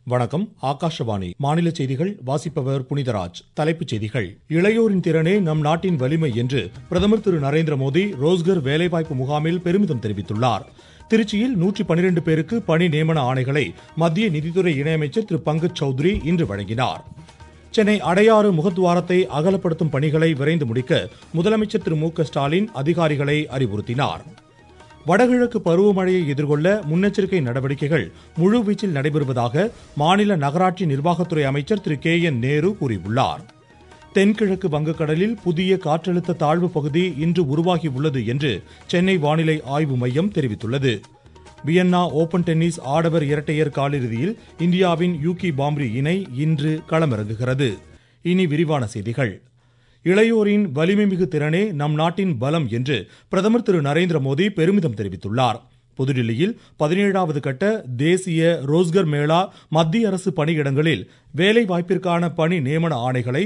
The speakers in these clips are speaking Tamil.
வணக்கம். ஆகாஷவாணி மாநில செய்திகள் வாசிப்பவர் புனிதராஜ். தலைப்புச் செய்திகள். இளையோரின் திறனே நம் நாட்டின் வலிமை என்று பிரதமர் திரு நரேந்திர மோடி ரோஸ்கர் வேலைவாய்ப்பு முகாமில் பெருமிதம் தெரிவித்துள்ளார். திருச்சியில் 112 பேருக்கு பணி நியமன ஆணைகளை மத்திய நிதித்துறை இணையமைச்சர் திரு பங்கஜ் சௌத்ரி இன்று வழங்கினார். சென்னை அடையாறு முகத்துவாரத்தை அகலப்படுத்தும் பணிகளை விரைந்து முடிக்க முதலமைச்சர் திரு மு.க. ஸ்டாலின் அதிகாரிகளை அறிவுறுத்தினார். வடகிழக்கு பருவமழையை எதிர்கொள்ள முன்னெச்சரிக்கை நடவடிக்கைகள் முழுவீச்சில் நடைபெறுவதாக மாநில நகராட்சி நிர்வாகத்துறை அமைச்சர் திரு கே.என். நேரு கூறியுள்ளார். தென்கிழக்கு வங்கக்கடலில் புதிய காற்றழுத்த தாழ்வு பகுதி இன்று உருவாகியுள்ளது என்று சென்னை வானிலை ஆய்வு மையம் தெரிவித்துள்ளது. வியன்னா ஓபன் டென்னிஸ் ஆடவர் இரட்டையர் காலிறுதியில் இந்தியாவின் யூகி பாம்ரி இணை இன்று களமிறங்குகிறது. இனி விரிவான செய்திகள். இளையோரின் வலிமைமிகு திறனே நம் நாட்டின் பலம் என்று பிரதமர் திரு நரேந்திர மோடி பெருமிதம் தெரிவித்துள்ளார். புதுடில்லியில் 17வது கட்ட தேசிய ரோஸ்கர் மேளா மத்திய அரசு பணியிடங்களில் வேலைவாய்ப்பிற்கான பணி நியமன ஆணைகளை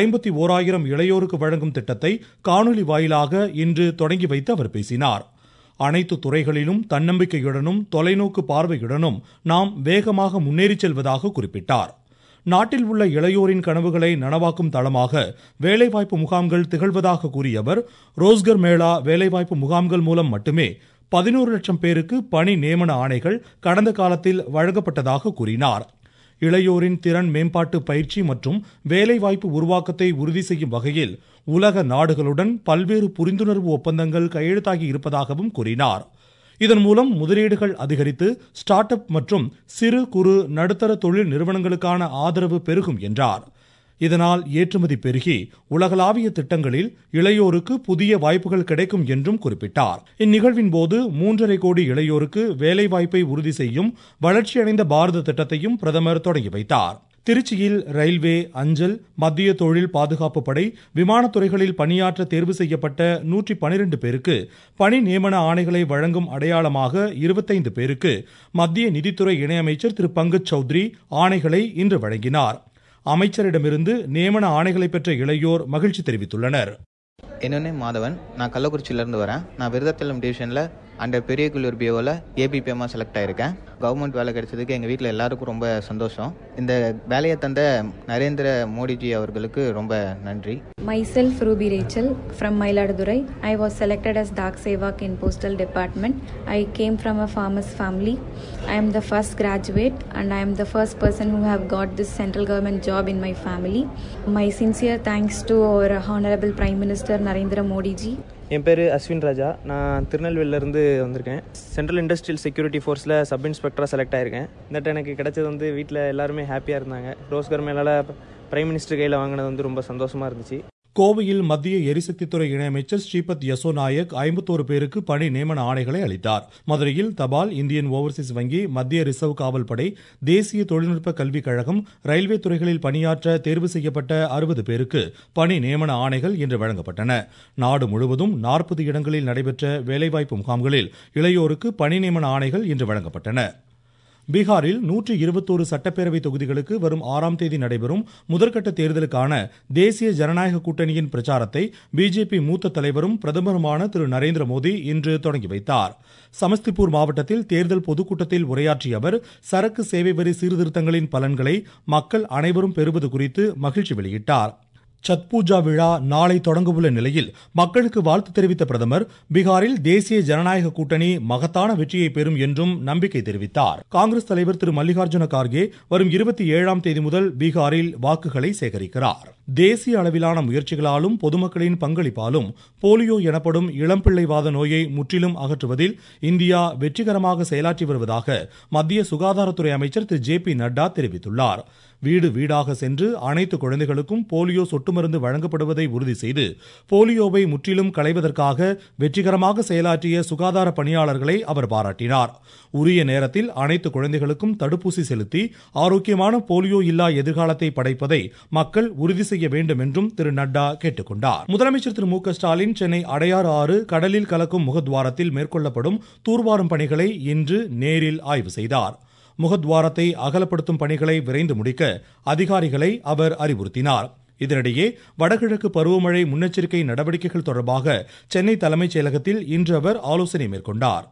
51,000 இளையோருக்கு வழங்கும் திட்டத்தை காணொலி வாயிலாக இன்று தொடங்கி வைத்து அவர் பேசினார். அனைத்து துறைகளிலும் தன்னம்பிக்கையுடனும் தொலைநோக்கு பார்வையுடனும் நாம் வேகமாக முன்னேறிச் செல்வதாக குறிப்பிட்டார். நாட்டில் உள்ள இளையோரின் கனவுகளை நனவாக்கும் தளமாக வேலைவாய்ப்பு முகாம்கள் திகழ்வதாக கூறிய அவர், ரோஸ்கர் மேளா வேலைவாய்ப்பு முகாம்கள் மூலம் மட்டுமே 11 லட்சம் பேருக்கு பணி நியமன ஆணைகள் கடந்த காலத்தில் வழங்கப்பட்டதாக கூறினார். இளையோரின் திறன் மேம்பாட்டு பயிற்சி மற்றும் வேலைவாய்ப்பு உருவாக்கத்தை உறுதி செய்யும் வகையில் உலக நாடுகளுடன் பல்வேறு புரிந்துணர்வு ஒப்பந்தங்கள் கையெழுத்தாகி இருப்பதாகவும் கூறினார். இதன் மூலம் முதலீடுகள் அதிகரித்து ஸ்டார்ட் அப் மற்றும் சிறு குறு நடுத்தர தொழில் நிறுவனங்களுக்கான ஆதரவு பெருகும் என்றார். இதனால் ஏற்றுமதி பெருகி உலகளாவிய திட்டங்களில் இளையோருக்கு புதிய வாய்ப்புகள் கிடைக்கும் என்றும் குறிப்பிட்டார். இந்நிகழ்வின் போது 3.5 கோடி இளையோருக்கு வேலைவாய்ப்பை உறுதி செய்யும் வளர்ச்சியடைந்த பாரத திட்டத்தையும் பிரதமர் தொடங்கி வைத்தார். திருச்சியில் ரயில்வே, அஞ்சல், மத்திய தொழில் பாதுகாப்பு படை, விமானத்துறைகளில் பணியாற்ற தேர்வு செய்யப்பட்ட 112 பேருக்கு பணி நியமன ஆணைகளை வழங்கும் அடையாளமாக 25 பேருக்கு மத்திய நிதித்துறை இணையமைச்சர் திரு பங்கஜ் சௌத்ரி ஆணைகளை இன்று வழங்கினார். அமைச்சரிடமிருந்து நியமன ஆணைகளை பெற்ற இளையோர் மகிழ்ச்சி தெரிவித்துள்ளனர். என்னோட மாதவன், நான் கள்ளக்குறிச்சியிலேருந்து வரேன். நான் விருதாச்சலம் டிவிஷனில் அண்டர் பெரியகுள்ளூர் பிஓவில் ஏபிபிஎம்மா செலக்ட் ஆகிருக்கேன். கவர்மெண்ட் வேலை கிடைச்சதுக்கு எங்கள் வீட்டில் எல்லாருக்கும் ரொம்ப சந்தோஷம். இந்த வேலையை தந்த நரேந்திர மோடிஜி அவர்களுக்கு ரொம்ப நன்றி. Myself Ruby Rachel from Mailadurai. I was selected as Dak Sevak in Postal Department. I came from a farmer's family. I am the first graduate and I am the first person who have got this central government job in my family. My sincere thanks to our Honorable Prime Minister Narendra Modi ji. என் பேர் அஸ்வின் ராஜா. நான் திருநெல்வேலியிலேருந்து வந்திருக்கேன். சென்ட்ரல் இண்டஸ்ட்ரியல் செக்யூரிட்டி ஃபோர்ஸில் சப் இன்ஸ்பெக்டராக செலக்ட் ஆகிருக்கேன். இந்த எனக்கு கிடைச்சது வீட்டில் எல்லாருமே ஹாப்பியாக இருந்தாங்க. ரோஸ்கர் மேலால் பிரைம் மினிஸ்டர் கையில் வாங்கினது ரொம்ப சந்தோஷமாக இருந்துச்சு. கோவையில் மத்திய எரிசக்தித்துறை இணையமைச்சர் ஸ்ரீபத் யசோ நாயக் 51 பேருக்கு பணி நியமன ஆணைகளை அளித்தார். மதுரையில் தபால், இந்தியன் ஓவர்சீஸ் வங்கி, மத்திய ரிசர்வ் காவல் படை, தேசிய தொழில்நுட்ப கல்விக் கழகம், ரயில்வே துறைகளில் பணியாற்ற தேர்வு செய்யப்பட்ட 60 பேருக்கு பணி நியமன ஆணைகள் இன்று வழங்கப்பட்டன. நாடு முழுவதும் 40 இடங்களில் நடைபெற்ற வேலைவாய்ப்பு முகாம்களில் இளையோருக்கு பணி நியமன ஆணைகள் இன்று வழங்கப்பட்டன. பீகாரில் 121 சட்டப்பேரவை தொகுதிகளுக்கு வரும் 6ஆம் தேதி நடைபெறும் முதற்கட்ட தேர்தலுக்கான தேசிய ஜனநாயக கூட்டணியின் பிரச்சாரத்தை பிஜேபி மூத்த தலைவரும் பிரதமருமான திரு நரேந்திர மோடி இன்று தொடங்கி வைத்தார். சமஸ்திபூர் மாவட்டத்தில் தேர்தல் பொதுக்கூட்டத்தில் உரையாற்றிய அவர், சரக்கு சேவை வரி சீர்திருத்தங்களின் பலன்களை மக்கள் அனைவரும் பெறுவது குறித்து மகிழ்ச்சி வெளியிட்டார். சத் பூஜா விழா நாளை தொடங்கவுள்ள நிலையில் மக்களுக்கு வாழ்த்து தெரிவித்த பிரதமர், பீகாரில் தேசிய ஜனநாயக கூட்டணி மகத்தான வெற்றியை பெறும் என்றும் நம்பிக்கை தெரிவித்தார். காங்கிரஸ் தலைவர் திரு மல்லிகார்ஜுன கார்கே வரும் 27ஆம் தேதி முதல் பீகாரில் வாக்குகளை சேகரிக்கிறார். தேசிய அளவிலான முயற்சிகளாலும் பொதுமக்களின் பங்களிப்பாலும் போலியோ எனப்படும் இளம்பிள்ளைவாத நோயை முற்றிலும் அகற்றுவதில் இந்தியா வெற்றிகரமாக செயலாற்றி வருவதாக மத்திய சுகாதாரத்துறை அமைச்சர் திரு ஜே.பி. நட்டா தெரிவித்துள்ளார். வீடு வீடாக சென்று அனைத்து குழந்தைகளுக்கும் போலியோ சொட்டு மருந்து வழங்கப்படுவதை உறுதி செய்து போலியோவை முற்றிலும் களைவதற்காக வெற்றிகரமாக செயலாற்றிய சுகாதார பணியாளர்களை அவர் பாராட்டினார். உரிய நேரத்தில் அனைத்து குழந்தைகளுக்கும் தடுப்பூசி செலுத்தி ஆரோக்கியமான போலியோ இல்லா எதிர்காலத்தை படைப்பதை மக்கள் உறுதி செய்ய வேண்டும் என்றும் திரு நட்டா கேட்டுக் கொண்டார். முதலமைச்சர் திரு மு.க. ஸ்டாலின் சென்னை அடையாறு ஆறு கடலில் கலக்கும் முகத்வாரத்தில் மேற்கொள்ளப்படும் தூர்வாரும் பணிகளை இன்று நேரில் ஆய்வு செய்தார். முகத்வாரத்தை அகலப்படுத்தும் பணிகளை விரைந்து முடிக்க அதிகாரிகளை அவர் அறிவுறுத்தினார். இதனிடையே வடகிழக்கு பருவமழை முன்னெச்சரிக்கை நடவடிக்கைகள் தொடர்பாக சென்னை தலைமைச் செயலகத்தில் இன்று அவர் ஆலோசனை மேற்கொண்டார்.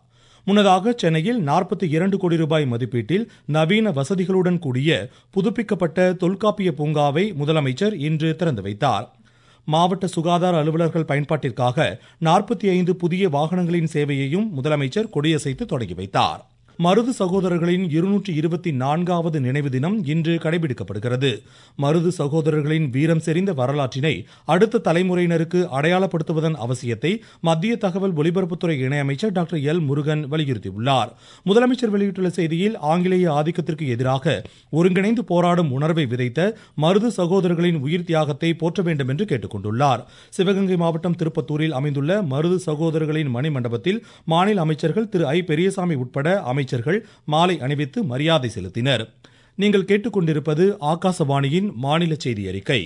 முன்னதாக சென்னையில் 42 கோடி ரூபாய் மதிப்பீட்டில் நவீன வசதிகளுடன் கூடிய புதுப்பிக்கப்பட்ட தொல்காப்பிய பூங்காவை முதலமைச்சர் இன்று திறந்து வைத்தார். மாவட்ட சுகாதார அலுவலர்கள் பயன்பாட்டிற்காக 45 புதிய வாகனங்களின் சேவையையும் முதலமைச்சர் கொடியசைத்து தொடங்கி வைத்தார். மருது சகோதரர்களின் 224வது நினைவு தினம் இன்று கடைபிடிக்கப்படுகிறது. மருது சகோதரர்களின் வீரம் செறிந்த வரலாற்றினை அடுத்த தலைமுறையினருக்கு அடையாளப்படுத்துவதன் அவசியத்தை மத்திய தகவல் ஒலிபரப்புத்துறை இணையமைச்சர் டாக்டர் எல் முருகன் வலியுறுத்தியுள்ளார். முதலமைச்சர் வெளியிட்டுள்ள செய்தியில் ஆங்கிலேய ஆதிக்கத்திற்கு எதிராக ஒருங்கிணைந்து போராடும் உணர்வை விதைத்த மருது சகோதரர்களின் உயிர் தியாகத்தை போற்ற வேண்டும் என்று கேட்டுக் கொண்டுள்ளார். சிவகங்கை மாவட்டம் திருப்பத்தூரில் அமைந்துள்ள மருது சகோதரர்களின் மணிமண்டபத்தில் மாநில அமைச்சர்கள் திரு ஐ பெரியசாமி உட்பட அமைச்சர்கள் மாலை அணிவித்து மரியாதை செலுத்தினர். நீங்கள் கேட்டுக்கொண்டிருப்பது ஆகாசவாணியின் மாநில செய்தி அறிக்கை.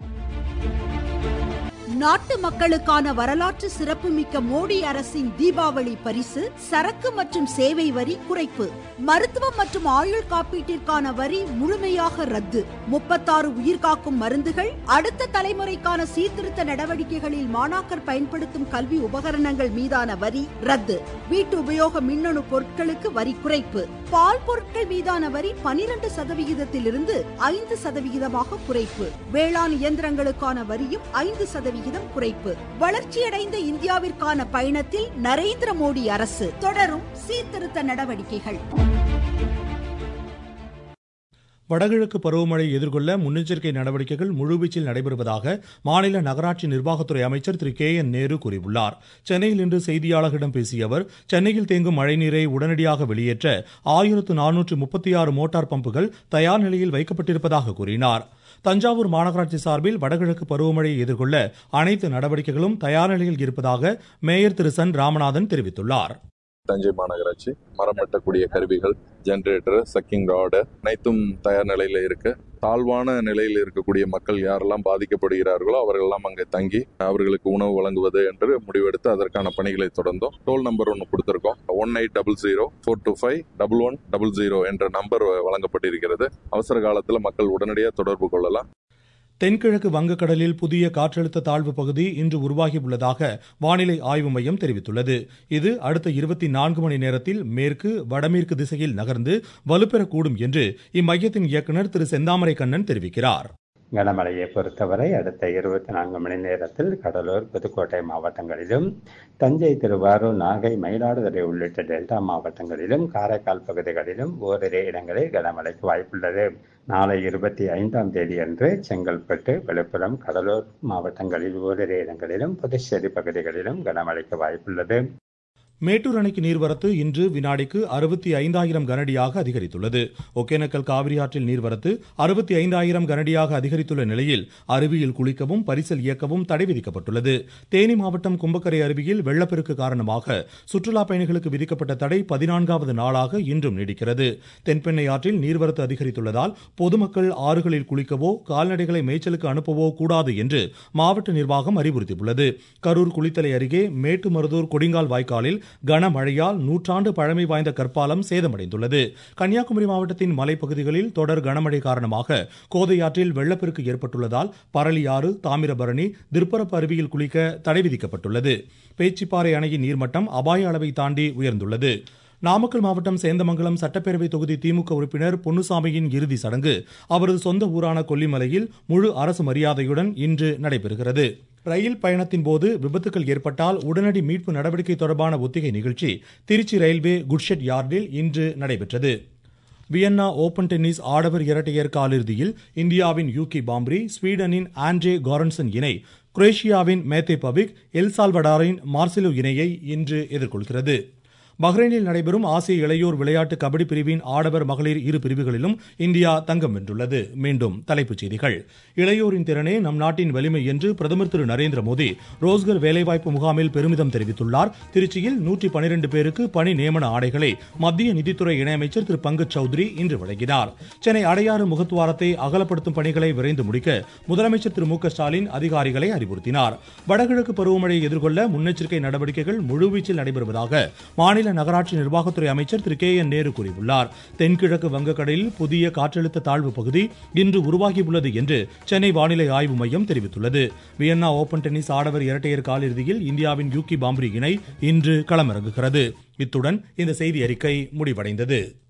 நாட்டு மக்களுக்கான வரலாற்று சிறப்புமிக்க மோடி அரசின் தீபாவளி பரிசு சரக்கு மற்றும் சேவை வரி குறைப்பு. மருத்துவம் மற்றும் ஆயுள் காப்பீட்டிற்கான வரி முழுமையாக ரத்து. 36 உயிர்காக்கும் மருந்துகள், அடுத்த தலைமுறைக்கான சீர்திருத்த நடவடிக்கைகளில் மாணாக்கர் பயன்படுத்தும் கல்வி உபகரணங்கள் மீதான வரி ரத்து. வீட்டு உபயோக மின்னணு பொருட்களுக்கு வரி குறைப்பு. பால் பொருட்கள் மீதான வரி 12% 5% குறைப்பு. வேளாண் இயந்திரங்களுக்கான வரியும் 5% குறைப்பு. வளர்ச்சியடைந்த இந்தியாவிற்கான பயணத்தில் நரேந்திர மோடி அரசு தொடரும் சீர்திருத்த நடவடிக்கைகள். வடகிழக்கு பருவமழை எதிர்கொள்ள முன்னெச்சரிக்கை நடவடிக்கைகள் முழுவீச்சில் நடைபெறுவதாக மாநில நகராட்சி நிர்வாகத்துறை அமைச்சர் திரு கே என் நேரு கூறியுள்ளார். சென்னையில் இன்று செய்தியாளர்களிடம் பேசிய அவர், சென்னையில் தேங்கும் மழைநீரை உடனடியாக வெளியேற்ற 1436 மோட்டார் பம்புகள் தயார் நிலையில் வைக்கப்பட்டிருப்பதாக கூறினார். தஞ்சாவூர் மாநகராட்சி சார்பில் வடகிழக்கு பருவமழையை எதிர்கொள்ள அனைத்து நடவடிக்கைகளும் தயார் நிலையில் இருப்பதாக மேயர் திரு சன் ராமநாதன் தெரிவித்துள்ளார். தஞ்சை மாநகராட்சி மரம் வெட்டக்கூடிய கருவிகள், ஜெனரேட்டர், சக்கிங் ராடு அனைத்தும் தயார் நிலையில இருக்கு. தாழ்வான நிலையில் இருக்கக்கூடிய மக்கள் யாரெல்லாம் பாதிக்கப்படுகிறார்களோ அவர்களெல்லாம் அங்கே தங்கி அவர்களுக்கு உணவு வழங்குவது என்று முடிவெடுத்து அதற்கான பணிகளை தொடர்ந்தோம். டோல் நம்பர் 1 கொடுத்திருக்கோம். 1800-425-1100 என்ற நம்பர் வழங்கப்பட்டிருக்கிறது. அவசர காலத்தில் மக்கள் உடனடியாக தொடர்பு கொள்ளலாம். தென்கிழக்கு வங்கக்கடலில் புதிய காற்றழுத்த தாழ்வு பகுதி இன்று உருவாகியுள்ளதாக வானிலை ஆய்வு மையம் தெரிவித்துள்ளது. இது அடுத்த 24 மணி நேரத்தில் மேற்கு வடமேற்கு திசையில் நகர்ந்து வலுப்பெறக்கூடும் என்று இம்மையத்தின் இயக்குநர் திரு செந்தாமரை கண்ணன் தெரிவிக்கிறார். கனமழையை பொறுத்தவரை அடுத்த 24 மணி நேரத்தில் கடலூர், புதுக்கோட்டை மாவட்டங்களிலும், தஞ்சை, திருவாரூர், நாகை, மயிலாடுதுறை உள்ளிட்ட டெல்டா மாவட்டங்களிலும், காரைக்கால் பகுதிகளிலும் ஓரிரு இடங்களில் கனமழைக்கு வாய்ப்புள்ளது. நாளை 25ஆம் தேதி அன்று செங்கல்பட்டு, விழுப்புரம், கடலூர் மாவட்டங்களில் ஓரிரு இடங்களிலும், புதுச்சேரி பகுதிகளிலும் கனமழைக்கு வாய்ப்புள்ளது. மேட்டூர் அணைக்கு நீர்வரத்து இன்று வினாடிக்கு 65,000 கனஅடியாக அதிகரித்துள்ளது. ஒகேனக்கல் காவிரி ஆற்றில் நீர்வரத்து 65,000 கனஅடியாக அதிகரித்துள்ள நிலையில் அருவியில் குளிக்கவும் பரிசல் இயக்கவும் தடை விதிக்கப்பட்டுள்ளது. தேனி மாவட்டம் கும்பக்கரை அருவியில் வெள்ளப்பெருக்கு காரணமாக சுற்றுலா பயணிகளுக்கு விதிக்கப்பட்ட தடை 14வது நாளாக இன்றும் நீடிக்கிறது. தென்பெண்ணை ஆற்றில் நீர்வரத்து அதிகரித்துள்ளதால் பொதுமக்கள் ஆறுகளில் குளிக்கவோ கால்நடைகளை மேய்ச்சலுக்கு அனுப்பவோ கூடாது என்று மாவட்ட நிர்வாகம் அறிவுறுத்தியுள்ளது. கரூர் குளித்தலை அருகே மேட்டுமருதூர் கொடிங்கால் வாய்க்காலில் கனமழையால் 100 ஆண்டு பழமை வாய்ந்த கற்பாலம் சேதமடைந்துள்ளது. கன்னியாகுமரி மாவட்டத்தின் மலைப்பகுதிகளில் தொடர் கனமழை காரணமாக கோதையாற்றில் வெள்ளப்பெருக்கு ஏற்பட்டுள்ளதால் பரளியாறு, தாமிரபரணி, திற்பரப்பு அருவியில் குளிக்க தடை விதிக்கப்பட்டுள்ளது. பேச்சிப்பாறை அணையின் நீர்மட்டம் அபாய அளவை தாண்டி உயர்ந்துள்ளது. நாமக்கல் மாவட்டம் சேந்தமங்கலம் சட்டப்பேரவை தொகுதி திமுக உறுப்பினர் பொன்னுசாமியின் இறுதி சடங்கு அவரது சொந்த ஊரான கொல்லிமலையில் முழு அரசு மரியாதையுடன் இன்று நடைபெறுகிறது. ரயில் பயணத்தின் போது விபத்துக்கள் ஏற்பட்டால் உடனடி மீட்பு நடவடிக்கை தொடர்பான ஒத்திகை நிகழ்ச்சி திருச்சி ரயில்வே குட்ஷெட் யார்டில் இன்று நடைபெற்றது. வியன்னா ஓபன் டென்னிஸ் ஆடவர் இரட்டையர் காலிறுதியில் இந்தியாவின் யூகி பாம்ப்ரி, ஸ்வீடனின் ஆண்ட்ரே காரன்சன் இணை குரேஷியாவின் மேத்தே பவிக், எல்சால்வடாரின் மார்சிலோ இணையை இன்று எதிர்கொள்கிறது. பஹ்ரைனில் நடைபெறும் ஆசிய இளையோர் விளையாட்டு கபடி பிரிவின் ஆடவர், மகளிர் இரு பிரிவுகளிலும் இந்தியா தங்கம் வென்றுள்ளது. மீண்டும் தலைப்புச் செய்திகள். இளையோரின் திறனே நம் நாட்டின் வலிமை என்று பிரதமர் திரு நரேந்திர மோடி ரோஸ்கர் வேலைவாய்ப்பு முகாமில் பெருமிதம் தெரிவித்துள்ளார். திருச்சியில் 112 பேருக்கு பணி நியமன ஆணைகளை மத்திய நிதித்துறை இணையமைச்சர் திரு பங்கஜ் சௌத்ரி இன்று வழங்கினார். சென்னை அடையாறு முகத்துவாரத்தை அகலப்படுத்தும் பணிகளை விரைந்து முடிக்க முதலமைச்சர் திரு மு க ஸ்டாலின் அதிகாரிகளை அறிவுறுத்தினார். வடகிழக்கு பருவமழையை எதிர்கொள்ள முன்னெச்சரிக்கை நடவடிக்கைகள் முழுவீச்சில் நடைபெறுவதாக மாநில மாநில நகராட்சி நிர்வாகத்துறை அமைச்சர் திரு கே என் நேரு கூறியுள்ளார். தென்கிழக்கு வங்கக்கடலில் புதிய காற்றழுத்த தாழ்வு பகுதி இன்று உருவாகியுள்ளது என்று சென்னை வானிலை ஆய்வு மையம் தெரிவித்துள்ளது. வியன்னா ஓபன் டென்னிஸ் ஆடவர் இரட்டையர் காலிறுதியில் இந்தியாவின் யூகி பாம்ரி இணை இன்று களமிறங்குகிறது. இத்துடன் இந்த செய்தி அறிக்கை முடிவடைந்தது.